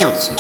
сердцем.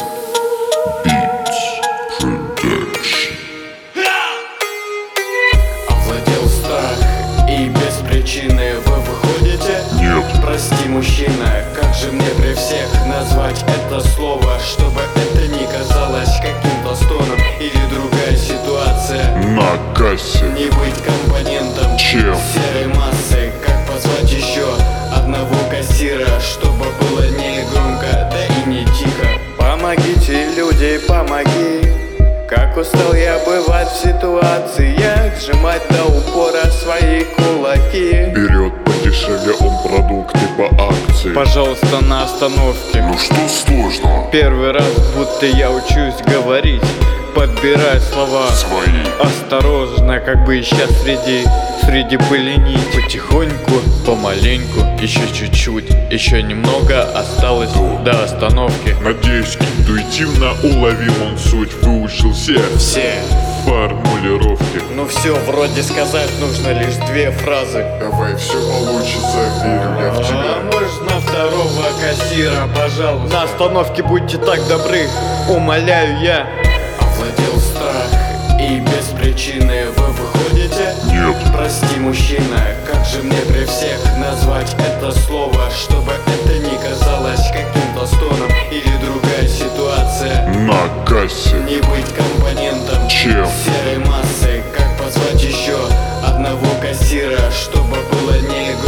Овладел страх, и без причины вы выходите? Нет. Прости, мужчина, как же мне при всех назвать это слово, чтобы это не казалось каким-то стоном или другая ситуация? На кассе. Не быть компонентом Чем? серой массы. Как позвать еще одного кассира, чтобы было не громко, да и не тихо? Помогите, люди, помоги. Как устал я бывать в ситуациях, сжимать до упора свои кулаки. Берет подешевле он продукты по акции. Пожалуйста, на остановке. Ну что сложного? Первый раз будто я учусь говорить, подбирая слова Свои. осторожно, как бы ища среди пылени. Потихоньку, помаленьку, еще чуть-чуть, еще немного осталось до остановки. Надеюсь, интуитивно уловил он суть. Выучил все формулировки. Ну все, вроде сказать нужно лишь две фразы. Давай, все получится, верю я в А тебя. можно второго кассира, пожалуйста? На остановке будьте так добры, умоляю я. Овладел страх, и без причины вы выходите? Нет. Прости, мужчина, как же мне при всех назвать это слово, чтобы это не казалось каким-то стоном или другая ситуация? На кассе. Не быть компонентом Чем? серой массы. Как позвать еще одного кассира, чтобы было не